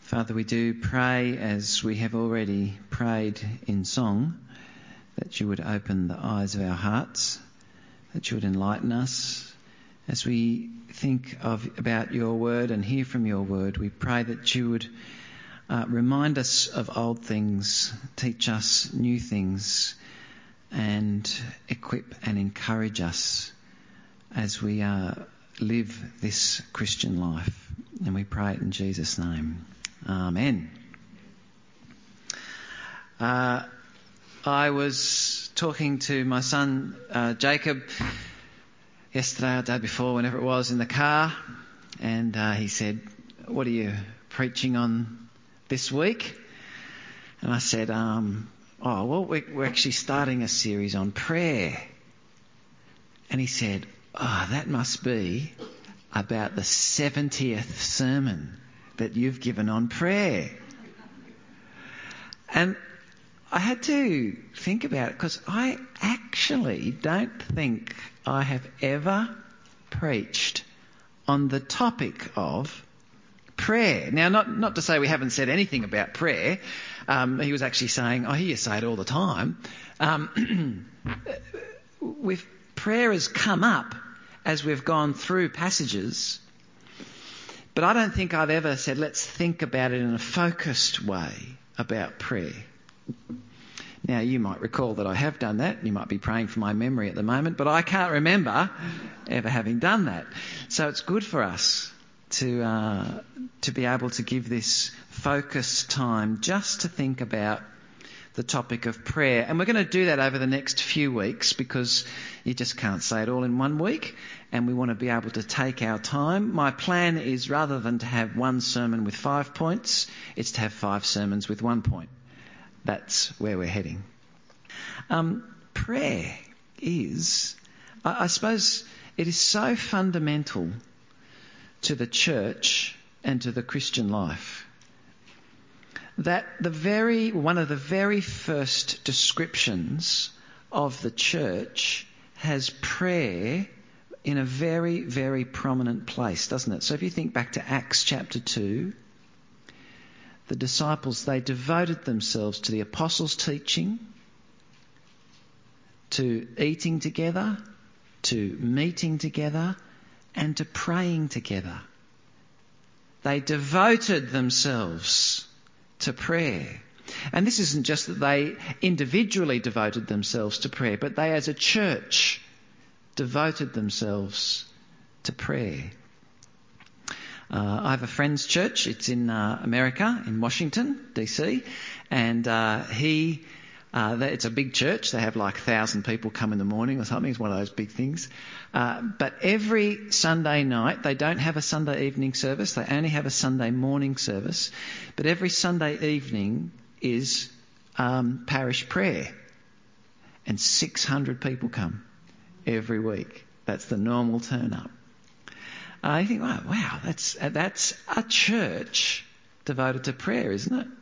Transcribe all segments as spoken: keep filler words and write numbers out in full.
Father, we do pray, as we have already prayed in song, that you would open the eyes of our hearts, that you would enlighten us. As we think of about your word and hear from your word, we pray that you would uh, remind us of old things, teach us new things, and equip and encourage us as we uh, live this Christian life. And we pray it in Jesus' name. Amen. Uh, I was talking to my son uh, Jacob yesterday or the day before, whenever it was, in the car, and uh, he said, "What are you preaching on this week?" And I said, um, "Oh, well, we're, we're actually starting a series on prayer." And he said, "Oh, that must be about the seventieth sermon that you've given on prayer." And I had to think about it, because I actually don't think I have ever preached on the topic of prayer. Now, not, not to say we haven't said anything about prayer. Um, he was actually saying, I hear you say it all the time. Um, with prayer has come up as we've gone through passages, but I don't think I've ever said, let's think about it in a focused way about prayer. Now, you might recall that I have done that. You might be praying for my memory at the moment, but I can't remember ever having done that. So it's good for us to uh, to be able to give this focused time just to think about the topic of prayer. And we're going to do that over the next few weeks, because you just can't say it all in one week, and we want to be able to take our time. My plan is, rather than to have one sermon with five points, it's to have five sermons with one point. That's where we're heading. Um, prayer is, I, I suppose, it is so fundamental to the church and to the Christian life that the very one of the very first descriptions of the church has prayer in a very, very prominent place, doesn't it? So if you think back to Acts chapter two, the disciples, they devoted themselves to the apostles' teaching, to eating together, to meeting together, and to praying together. They devoted themselves to prayer. And this isn't just that they individually devoted themselves to prayer, but they as a church devoted themselves to prayer. Uh, I have a friend's church. It's in uh, America, in Washington, D C, and uh, he, uh, they, it's a big church. They have like a thousand people come in the morning or something. It's one of those big things. Uh, but every Sunday night, they don't have a Sunday evening service. They only have a Sunday morning service. But every Sunday evening is um, parish prayer, and six hundred people come every week. That's the normal turn up. I think, wow, wow, that's that's a church devoted to prayer, isn't it?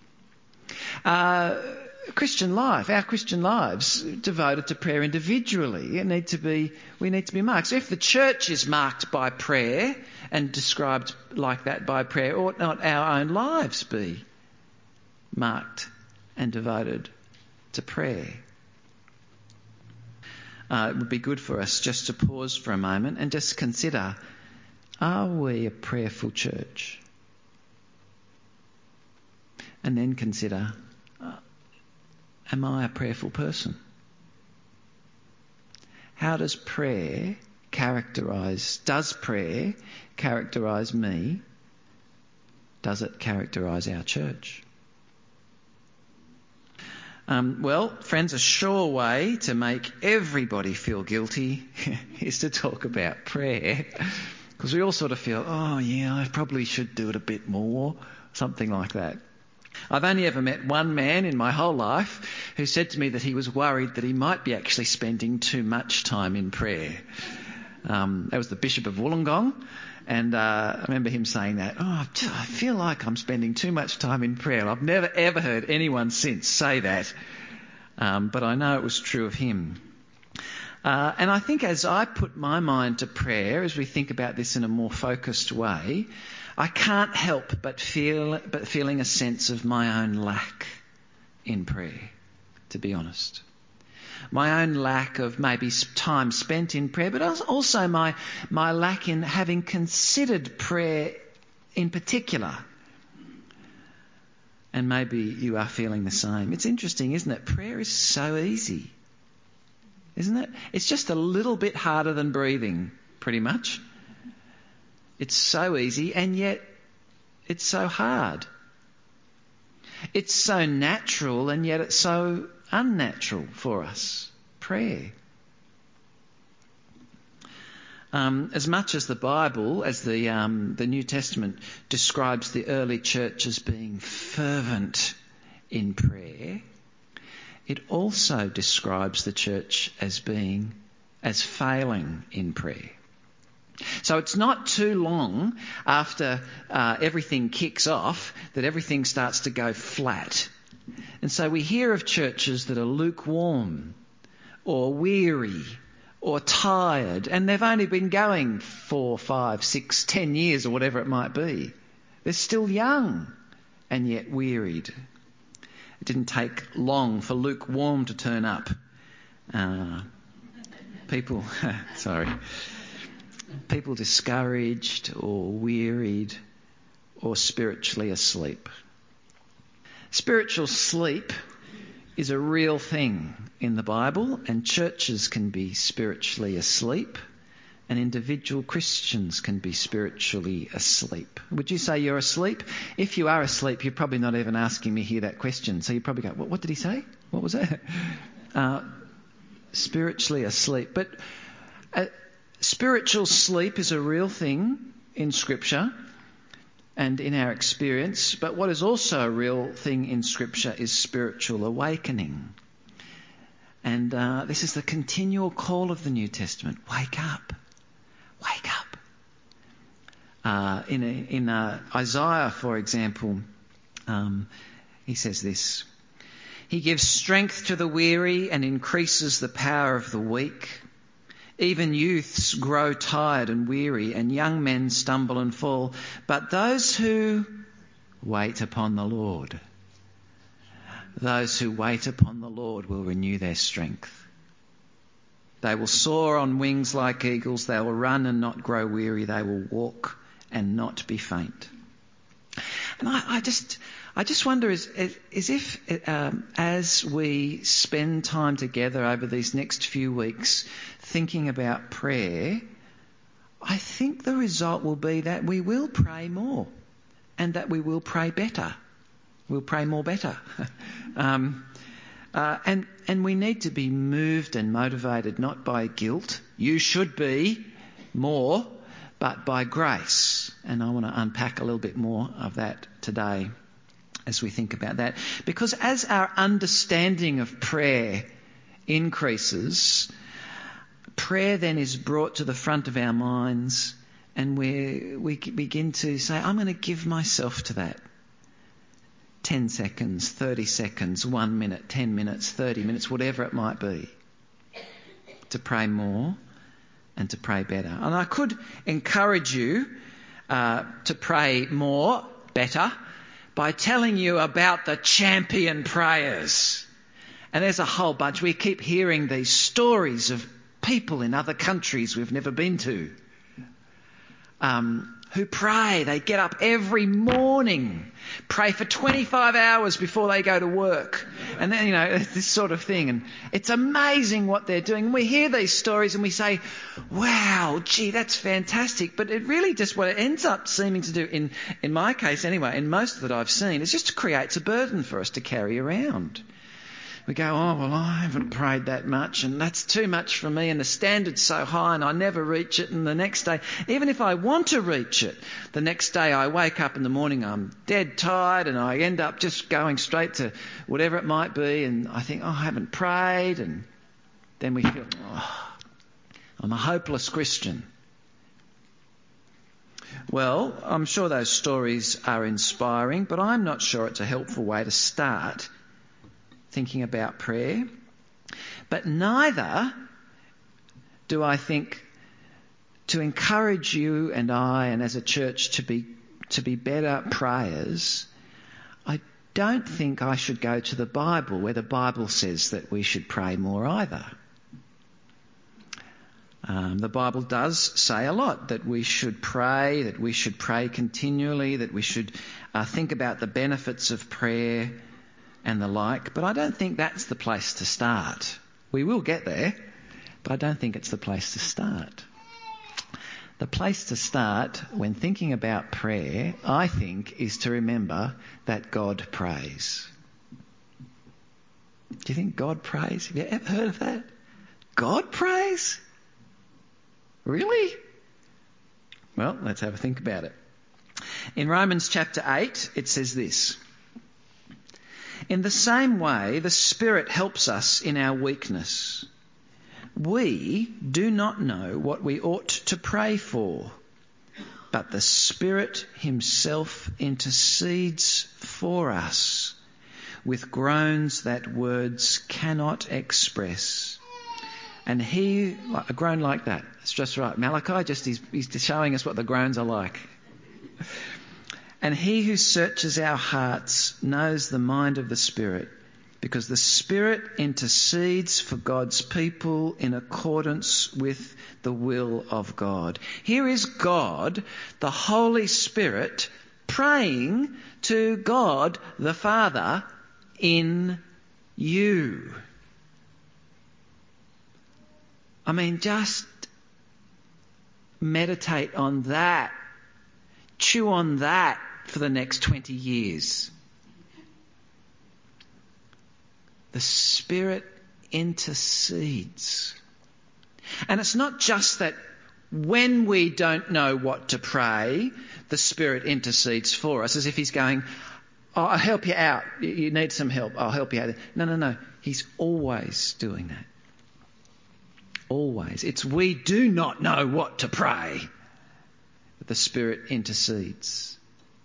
Uh, Christian life, our Christian lives devoted to prayer individually. It need to be, we need to be marked. So if the church is marked by prayer and described like that by prayer, ought not our own lives be marked and devoted to prayer? Uh, it would be good for us just to pause for a moment and just consider, are we a prayerful church? And then consider, uh, am I a prayerful person? How does prayer characterise, does prayer characterise me? Does it characterise our church? Um, well, friends, a sure way to make everybody feel guilty is to talk about prayer. Because we all sort of feel, oh yeah, I probably should do it a bit more, something like that. I've only ever met one man in my whole life who said to me that he was worried that he might be actually spending too much time in prayer. Um, that was the Bishop of Wollongong, and uh, I remember him saying that, oh, I feel like I'm spending too much time in prayer. I've never ever heard anyone since say that, um, but I know it was true of him. Uh, and I think as I put my mind to prayer, as we think about this in a more focused way, I can't help but feel, but feeling a sense of my own lack in prayer, to be honest. My own lack of maybe time spent in prayer, but also my, my lack in having considered prayer in particular. And maybe you are feeling the same. It's interesting, isn't it? Prayer is so easy, isn't it? It's just a little bit harder than breathing, pretty much. It's so easy, and yet it's so hard. It's so natural, and yet it's so unnatural for us. Prayer. Um, as much as the Bible, as the um, the New Testament describes the early church as being fervent in prayer, it also describes the church as being as failing in prayer. So it's not too long after uh, everything kicks off that everything starts to go flat. And so we hear of churches that are lukewarm or weary or tired, and they've only been going four, five, six, ten years or whatever it might be. They're still young and yet wearied. It didn't take long for lukewarm to turn up. Uh, people, sorry, people discouraged or wearied or spiritually asleep. Spiritual sleep is a real thing in the Bible, and churches can be spiritually asleep, and individual Christians can be spiritually asleep. Would you say you're asleep? If you are asleep, you're probably not even asking me here that question. So you probably go, what, what did he say? What was that? Uh, spiritually asleep. But uh, spiritual sleep is a real thing in Scripture and in our experience. But what is also a real thing in Scripture is spiritual awakening. And uh, this is the continual call of the New Testament. Wake up. Wake up. Uh, in a, in uh, Isaiah, for example, um, he says this. He gives strength to the weary and increases the power of the weak. Even youths grow tired and weary, and young men stumble and fall. But those who wait upon the Lord, those who wait upon the Lord will renew their strength. They will soar on wings like eagles. They will run and not grow weary. They will walk and not be faint. And I, I just, I just wonder, as, as if um, as we spend time together over these next few weeks thinking about prayer, I think the result will be that we will pray more, and that we will pray better. We'll pray more better. um, uh, and, and we need to be moved and motivated not by guilt. You should be more, but by grace. And I want to unpack a little bit more of that today as we think about that. Because as our understanding of prayer increases, prayer then is brought to the front of our minds, and we we begin to say, I'm going to give myself to that. ten seconds, thirty seconds, one minute, ten minutes, thirty minutes, whatever it might be, to pray more and to pray better. And I could encourage you uh, to pray more, better, by telling you about the champion prayers. And there's a whole bunch. We keep hearing these stories of people in other countries we've never been to, um, who pray. They get up every morning, pray for twenty-five hours before they go to work. And then, you know, this sort of thing. And it's amazing what they're doing. And we hear these stories and we say, wow, gee, that's fantastic. But it really just, what it ends up seeming to do, in, in my case anyway, in most that I've seen, is just creates a burden for us to carry around. We go, oh, well, I haven't prayed that much, and that's too much for me, and the standard's so high and I never reach it. And the next day, even if I want to reach it, the next day I wake up in the morning, I'm dead tired, and I end up just going straight to whatever it might be, and I think, oh, I haven't prayed, and then we feel, oh, I'm a hopeless Christian. Well, I'm sure those stories are inspiring, but I'm not sure it's a helpful way to start thinking about prayer. But neither do I think to encourage you and I and as a church to be to be better prayers, I don't think I should go to the Bible where the Bible says that we should pray more either. Um, the Bible does say a lot that we should pray, that we should pray continually, that we should uh, think about the benefits of prayer and the like, but I don't think that's the place to start. We will get there, but I don't think it's the place to start. The place to start when thinking about prayer, I think, is to remember that God prays. Do you think God prays? Have you ever heard of that? God prays? Really? Well, let's have a think about it. In Romans chapter eight, it says this: "In the same way, the Spirit helps us in our weakness. We do not know what we ought to pray for, but the Spirit himself intercedes for us with groans that words cannot express." And he, a groan like that, it's just right. Malachi, just he's, he's showing us what the groans are like. "And he who searches our hearts knows the mind of the Spirit, because the Spirit intercedes for God's people in accordance with the will of God." Here is God, the Holy Spirit, praying to God the Father in you. I mean, just meditate on that. Chew on that for the next twenty years. The Spirit intercedes. And it's not just that when we don't know what to pray, the Spirit intercedes for us, as if he's going, "Oh, I'll help you out. You need some help. I'll help you out." No, no, no. He's always doing that. Always. It's we do not know what to pray, but the Spirit intercedes.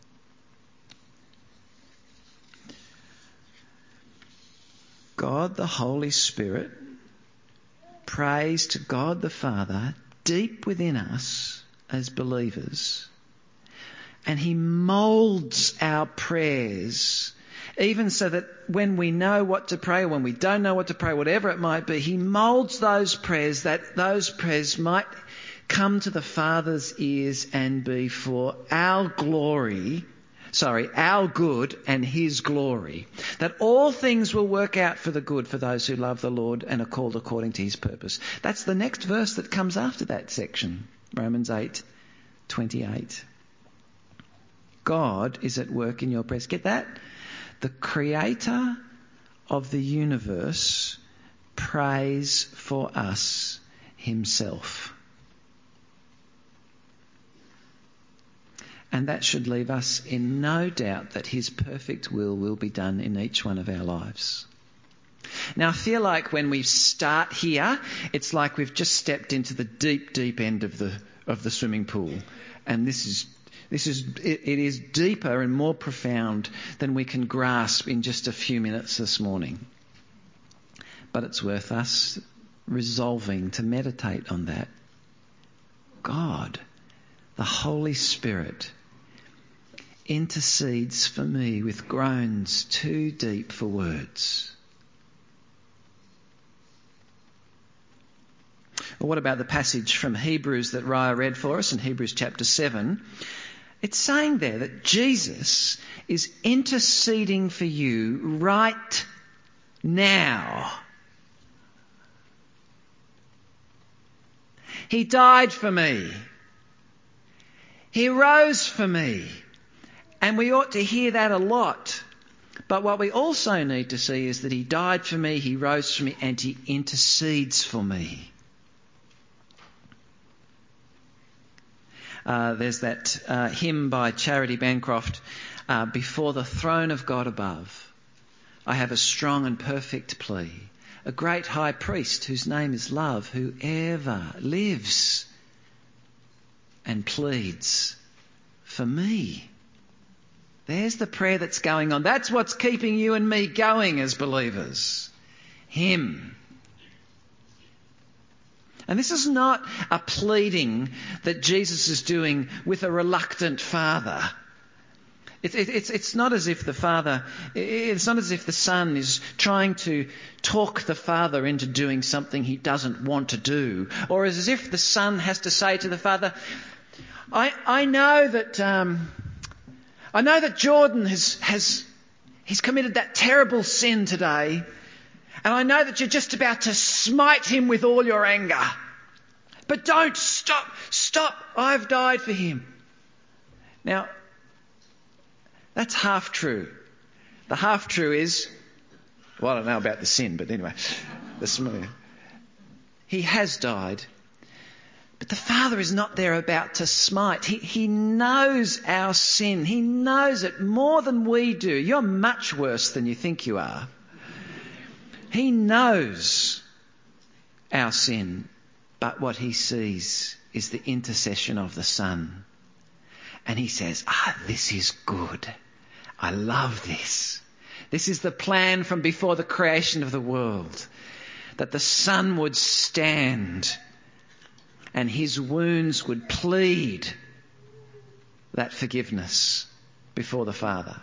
God, the Holy Spirit, prays to God the Father deep within us as believers, and he moulds our prayers, even so that when we know what to pray, when we don't know what to pray, whatever it might be, he moulds those prayers that those prayers might come to the Father's ears and be for our glory, sorry, our good and his glory. That all things will work out for the good for those who love the Lord and are called according to his purpose. That's the next verse that comes after that section, Romans eight twenty-eight. God is at work in your prayers. Get that? The Creator of the universe prays for us himself. And that should leave us in no doubt that his perfect will will be done in each one of our lives. Now, I feel like when we start here, it's like we've just stepped into the deep, deep end of the of the swimming pool. And this is This is, it, it is deeper and more profound than we can grasp in just a few minutes this morning. But it's worth us resolving to meditate on that. God, the Holy Spirit, intercedes for me with groans too deep for words. Well, what about the passage from Hebrews that Raya read for us in Hebrews chapter seven? It's saying there that Jesus is interceding for you right now. He died for me. He rose for me. And we ought to hear that a lot. But what we also need to see is that he died for me, he rose for me, and he intercedes for me. Uh, there's that uh, hymn by Charity Bancroft, uh, "Before the throne of God above, I have a strong and perfect plea, a great high priest whose name is love, who ever lives and pleads for me." There's the prayer that's going on. That's what's keeping you and me going as believers. Him. And this is not a pleading that Jesus is doing with a reluctant Father. It, it, it's, it's not as if the Father, it's not as if the Son is trying to talk the Father into doing something he doesn't want to do, or as if the Son has to say to the Father, I, I know that, um, I know that Jordan has, has, he's committed that terrible sin today, and I know that you're just about to smite him with all your anger. But don't stop, stop, I've died for him. Now, that's half true. The half true is, well, I don't know about the sin, but anyway, the smooth. He has died. But the Father is not there about to smite. He, he knows our sin. He knows it more than we do. You're much worse than you think you are. He knows our sin, but what he sees is the intercession of the Son. And he says, ah, this is good. I love this. This is the plan from before the creation of the world, that the Son would stand and his wounds would plead that forgiveness before the Father.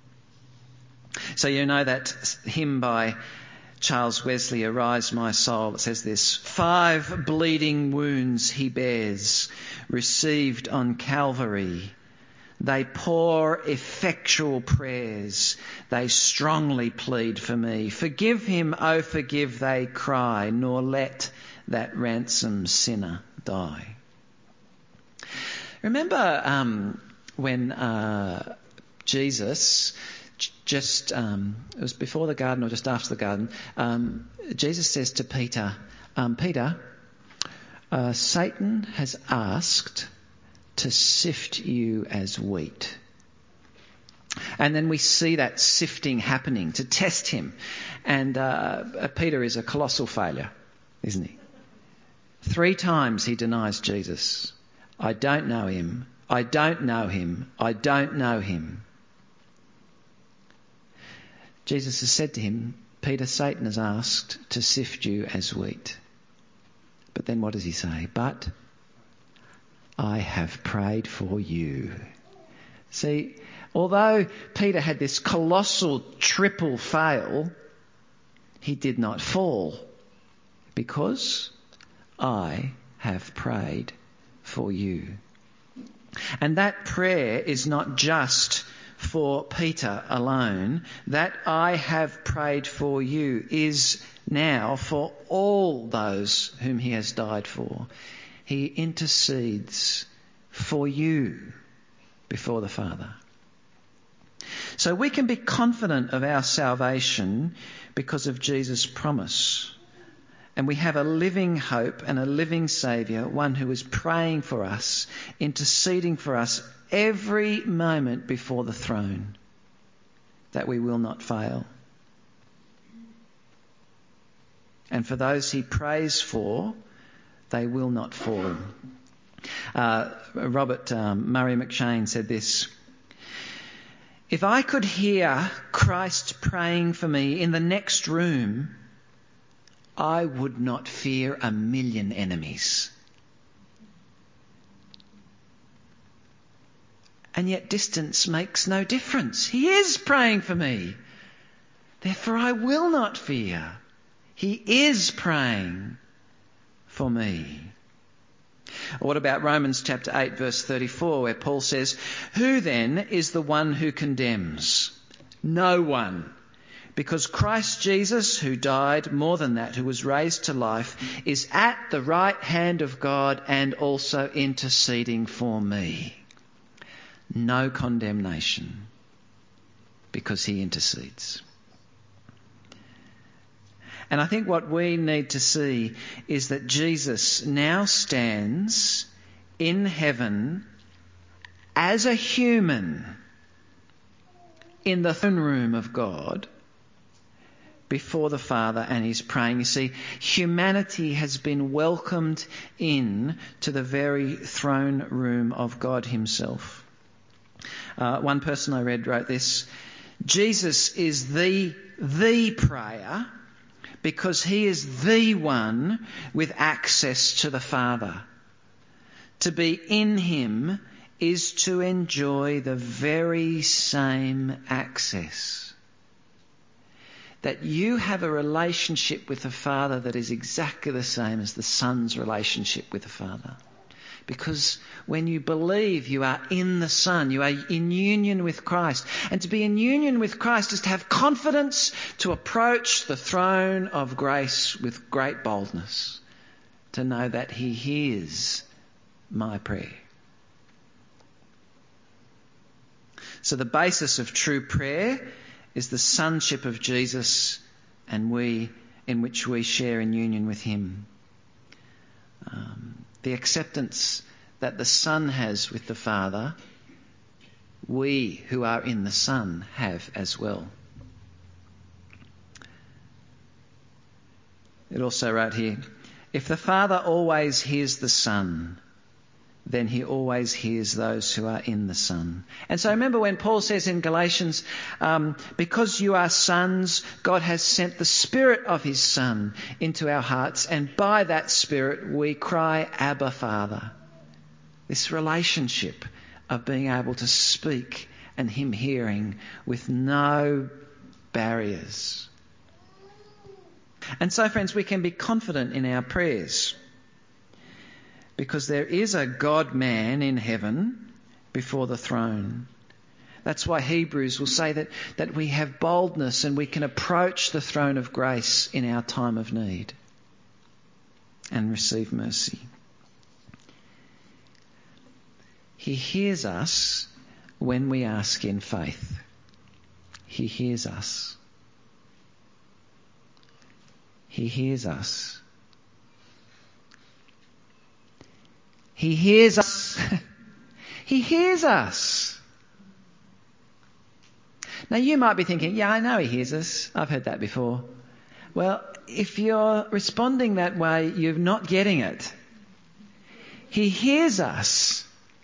So you know that hymn by Charles Wesley, Arise My Soul, it says this: five bleeding wounds he bears, received on Calvary. They pour effectual prayers, they strongly plead for me. Forgive him, oh forgive, they cry, nor let that ransomed sinner die. Remember um, when uh, Jesus... Just, um, it was before the garden or just after the garden, um, Jesus says to Peter, um, Peter, uh, Satan has asked to sift you as wheat. And then we see that sifting happening to test him. And uh, Peter is a colossal failure, isn't he? Three times he denies Jesus. I don't know him. I don't know him. I don't know him. Jesus has said to him, Peter, Satan has asked to sift you as wheat. But then what does he say? But I have prayed for you. See, although Peter had this colossal triple fail, he did not fall because I have prayed for you. And that prayer is not just for Peter alone. That I have prayed for you is now for all those whom he has died for. He intercedes for you before the Father. So we can be confident of our salvation because of Jesus' promise. And we have a living hope and a living Saviour, one who is praying for us, interceding for us every moment before the throne, that we will not fail. And for those he prays for, they will not fall. Uh, Robert um, Murray McShane said this: if I could hear Christ praying for me in the next room, I would not fear a million enemies. And yet distance makes no difference. He is praying for me. Therefore I will not fear. He is praying for me. Or what about Romans chapter eight verse thirty-four, where Paul says, who then is the one who condemns? No one. Because Christ Jesus, who died, more than that, who was raised to life, is at the right hand of God and also interceding for me. No condemnation, because he intercedes. And I think what we need to see is that Jesus now stands in heaven as a human in the throne room of God before the Father, and he's praying. You see, humanity has been welcomed in to the very throne room of God himself. Uh, one person I read wrote this: Jesus is the, the prayer because he is the one with access to the Father. To be in him is to enjoy the very same access. That you have a relationship with the Father that is exactly the same as the Son's relationship with the Father. Because when you believe, you are in the Son, you are in union with Christ. And to be in union with Christ is to have confidence to approach the throne of grace with great boldness, to know that he hears my prayer. So the basis of true prayer is the sonship of Jesus, and we, in which we share in union with him. Um, the acceptance that the Son has with the Father, we who are in the Son have as well. It also wrote here, if the Father always hears the Son, then he always hears those who are in the Son. And so remember when Paul says in Galatians, um, because you are sons, God has sent the Spirit of his Son into our hearts, and by that Spirit we cry, Abba, Father. This relationship of being able to speak and him hearing with no barriers. And so, friends, we can be confident in our prayers, because there is a God-man in heaven before the throne. That's why Hebrews will say that, that we have boldness and we can approach the throne of grace in our time of need and receive mercy. He hears us when we ask in faith. He hears us. He hears us. He hears us. He hears us. Now you might be thinking, yeah, I know he hears us. I've heard that before. Well, if you're responding that way, you're not getting it. He hears us.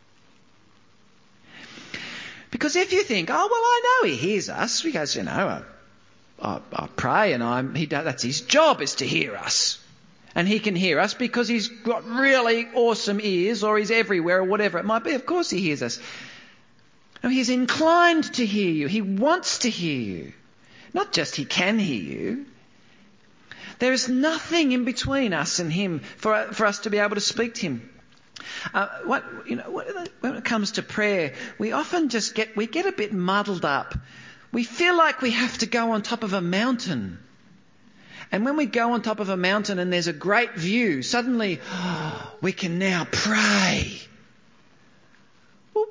Because if you think, oh, well, I know he hears us, because, you know, I, I, I pray and I'm, he, that's his job, is to hear us. And he can hear us because he's got really awesome ears, or he's everywhere, or whatever it might be. Of course he hears us. No, he's inclined to hear you. He wants to hear you. Not just he can hear you. There is nothing in between us and him for, for us to be able to speak to him. Uh, what, you know, when it comes to prayer, we often just get, we get a bit muddled up. We feel like we have to go on top of a mountain. And when we go on top of a mountain and there's a great view, suddenly oh, we can now pray. Well,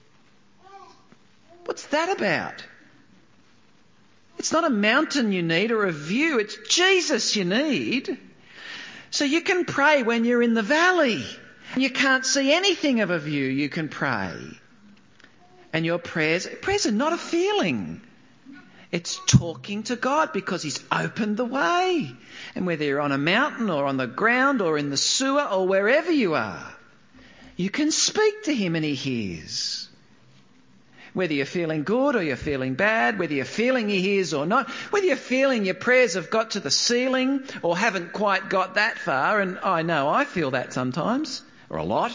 what's that about? It's not a mountain you need or a view. It's Jesus you need. So you can pray when you're in the valley. You can't see anything of a view. You can pray. And your prayers, prayers are not a feeling. It's talking to God because he's opened the way. And whether you're on a mountain or on the ground or in the sewer or wherever you are, you can speak to him and he hears. Whether you're feeling good or you're feeling bad, whether you're feeling he hears or not, whether you're feeling your prayers have got to the ceiling or haven't quite got that far, and I know I feel that sometimes, or a lot.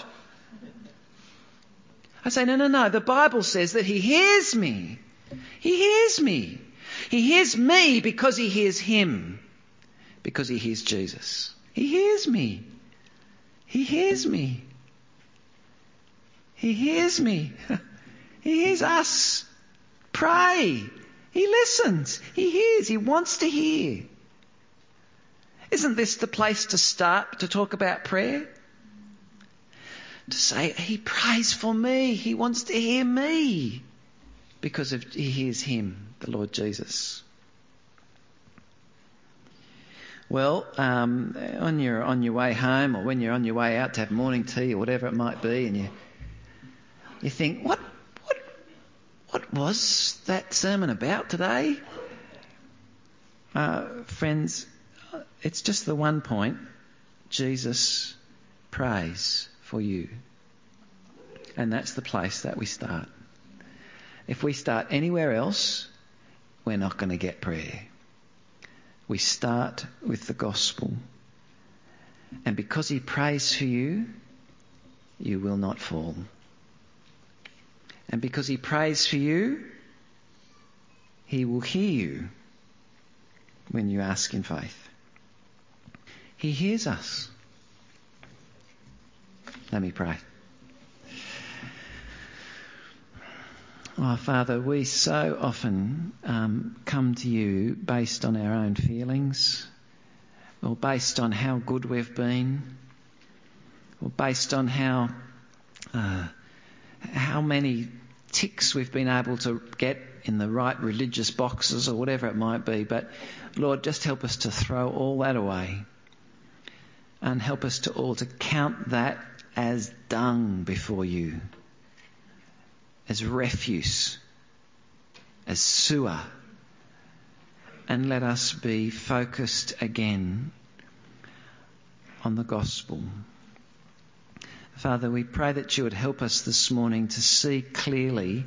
I say, no, no, no, the Bible says that he hears me. He hears me. He hears me because he hears him. Because he hears Jesus. He hears me. He hears me. He hears me. He hears us. Pray. He listens. He hears. He wants to hear. Isn't this the place to start to talk about prayer? To say, he prays for me. He wants to hear me. Because of, he hears him, the Lord Jesus. Well, um, on your on your way home, or when you're on your way out to have morning tea or whatever it might be, and you you think, what what what was that sermon about today? Uh, friends, it's just the one point. Jesus prays for you, and that's the place that we start. If we start anywhere else, we're not going to get prayer. we start with the gospel. And because he prays for you, you will not fall. And because he prays for you, he will hear you when you ask in faith. He hears us. Let me pray. Oh, Father, we so often um, come to you based on our own feelings, or based on how good we've been, or based on how uh, how many ticks we've been able to get in the right religious boxes, or whatever it might be. But Lord, just help us to throw all that away, and help us to all to count that as dung before you, as refuse, as sewer, and let us be focused again on the gospel. Father, we pray that you would help us this morning to see clearly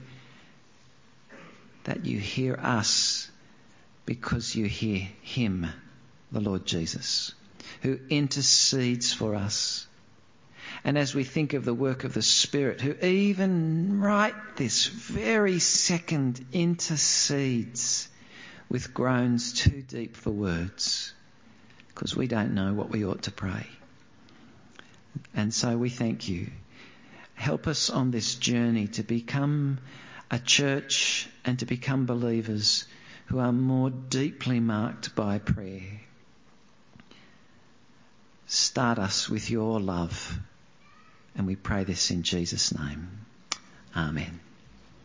that you hear us because you hear him, the Lord Jesus, who intercedes for us. And as we think of the work of the Spirit, who even right this very second intercedes with groans too deep for words, because we don't know what we ought to pray. And so we thank you. Help us on this journey to become a church and to become believers who are more deeply marked by prayer. Start us with your love. And we pray this in Jesus' name. Amen.